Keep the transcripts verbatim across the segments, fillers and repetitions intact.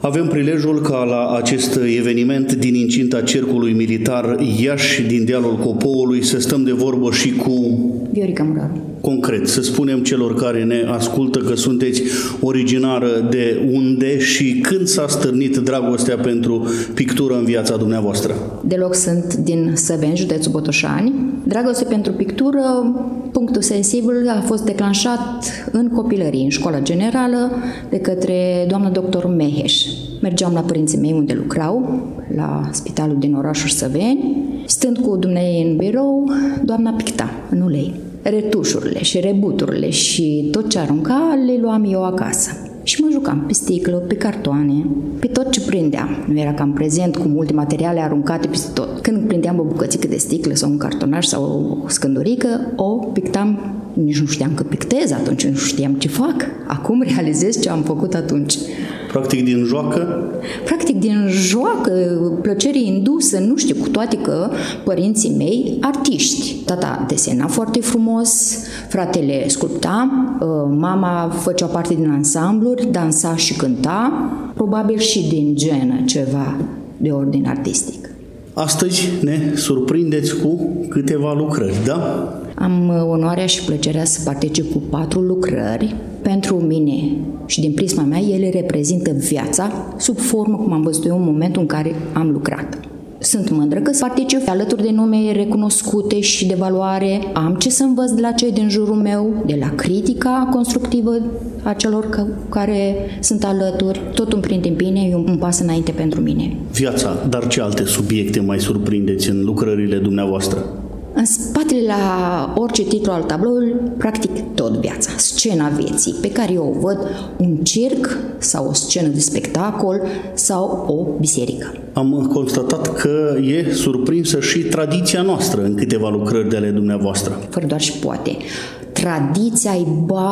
Avem prilejul ca la acest eveniment din incinta Cercului Militar Iași, din dealul Copoului, să stăm de vorbă și cu Viorica Muraru. Concret, să spunem celor care ne ascultă că sunteți originară de unde și când s-a stârnit dragostea pentru pictură în viața dumneavoastră. Deloc, sunt din Săveni, județul Botoșani. Dragostea pentru pictură, punctul sensibil, a fost declanșat în copilărie, în școala generală, de către doamna doctor Meheș. Mergeam la părinții mei unde lucrau, la spitalul din orașul Săveni. Stând cu dumneavoastră în birou, doamna picta în ulei. Retușurile și rebuturile și tot ce arunca le luam eu acasă. Și mă jucam pe sticlă, pe cartoane, pe tot ce prindeam. Nu era cam prezent cu multe materiale aruncate peste tot. Când prindeam o bucățică de sticlă sau un cartonaș sau o scândurică, o pictam. Nici nu știam că pictez atunci, nu știam ce fac. Acum realizez ce am făcut atunci. Practic din joacă? Practic din joacă, plăcere indusă, nu știu, cu toate că părinții mei, artiști. Tata desena foarte frumos, fratele sculpta, mama făcea parte din ansambluri, dansa și cânta, probabil și din genă ceva de ordin artistic. Astăzi ne surprindeți cu câteva lucrări, da? Am onoarea și plăcerea să particip cu patru lucrări. Pentru mine și din prisma mea, ele reprezintă viața sub formă cum am văzut eu în momentul în care am lucrat. Sunt mândră că particip alături de nume recunoscute și de valoare. Am ce să învăț de la cei din jurul meu, de la critica constructivă a celor care sunt alături. Tot îmi prind în bine, e un pas înainte pentru mine. Viața, dar ce alte subiecte mai surprindeți în lucrările dumneavoastră? În spatele la orice titlu al tabloului, practic tot viața, scena vieții, pe care eu o văd, un circ sau o scenă de spectacol sau o biserică. Am constatat că e surprinsă și tradiția noastră în câteva lucrări de ale dumneavoastră. Fără doar și poate. Tradiția e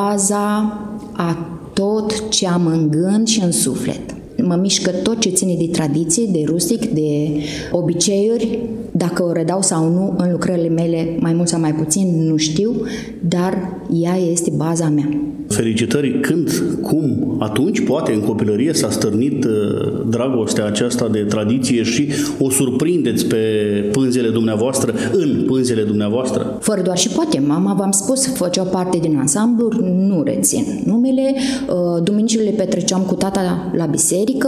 baza a tot ce am în gând și în suflet. Mă mișcă tot ce ține de tradiție, de rustic, de obiceiuri. Dacă o redau sau nu în lucrările mele, mai mult sau mai puțin, nu știu, dar ea este baza mea. Felicitări! Când, cum, atunci, poate în copilărie s-a stârnit dragostea aceasta de tradiție și o surprindeți pe pânzele dumneavoastră, în pânzele dumneavoastră? Fără doar și poate. Mama, v-am spus, făcea parte din ansambluri, nu rețin numele. Duminicile le petreceam cu tata la biserică,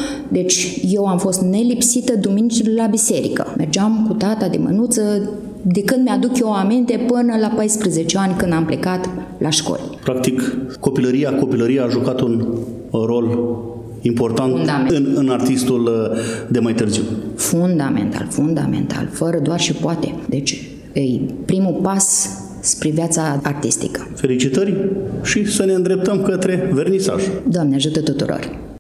deci eu am fost nelipsită duminicile la biserică. Mergeam cu tata de mânuță, de când mi-aduc eu aminte până la paisprezece ani când am plecat la școli. Practic, copilăria, copilăria a jucat un rol important în, în artistul de mai târziu. Fundamental, fundamental, fără doar și poate. Deci, e primul pas spre viața artistică. Felicitări și să ne îndreptăm către vernisaj. Doamne ajută tuturor!